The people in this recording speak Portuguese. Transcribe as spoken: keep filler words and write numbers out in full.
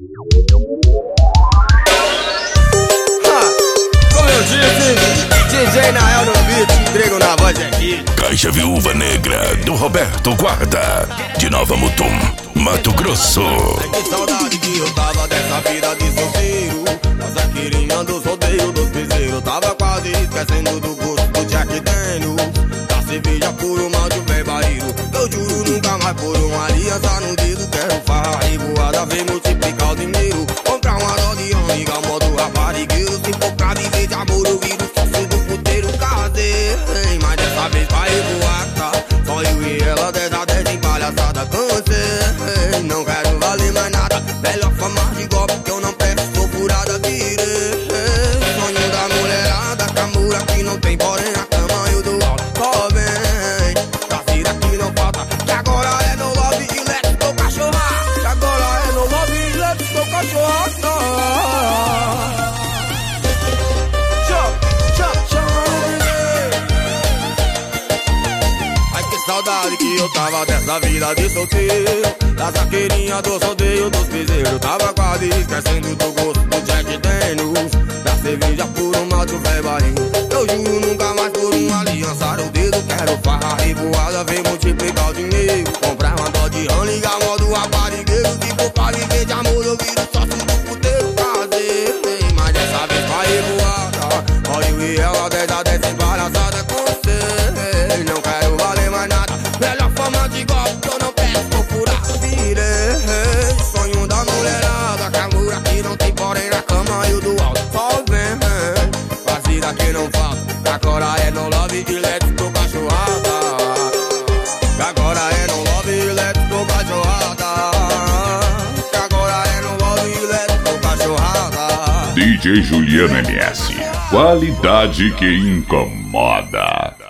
Como eu disse, D J Nael no beat, entrego na voz aqui. Caixa Viúva Negra, do Roberto Guarda, de Nova Mutum, Mato Grosso. Ai, que saudade que eu tava dessa vida de solteiro. A zaqueirinha dos rodeios dos piseiros. Tava quase esquecendo do gosto do Jack Daniels, da cerveja por um mal de velho barreiro. Eu juro nunca mais por uma aliança no dedo. Quero farra revoada, ver multiplicar o dinheiro. Comprar uma Dodian, ligar o modo raparigueiro. Se for pra viver de amor, eu viro sócio do puteiro. Casei, mas dessa vez vai revoar, tá? Só eu e ela, dez a dez em palhaçada. Cansei, não quero valer mais nada. Melhor fama de golpe que eu não peço, sou furada, virei. Sonho da mulherada, camura que não tem, porém na cama eu dou alto. Só vem, parceira que não falta. Que agora é no lobby e let's go cachorrada. Que agora é no lobby e let's go cachorrada. Saudade que eu tava dessa vida de solteiro, da zaqueirinha dos rodeios dos piseiros. Tava quase esquecendo do gosto do Jack Daniels, da cerveja por um malte velho barrinho. Eu juro nunca mais por uma aliança no dedo. Quero farra revoada, vem multiplicar o dinheiro. Comprar uma Dodian, ligar modo raparigueiro. Se for pra viver de amor, eu viro sócio do puteiro. Casei, mas dessa vez vai revoada. Olha eu e ela, dez a dez em palhaçada. Cansei, não quero valer mais nada. Melhor forma de golpe que eu não peço, vou furar, virei. Sonho da mulherada, camura que não tem, porém na cama eu do alto. Só vem, parceira que não falta. Agora é no love e let's go cachorrada. Agora é no love e let's go cachorrada. Agora é no love e let's go cachorrada. D J Juliano M S, qualidade que incomoda.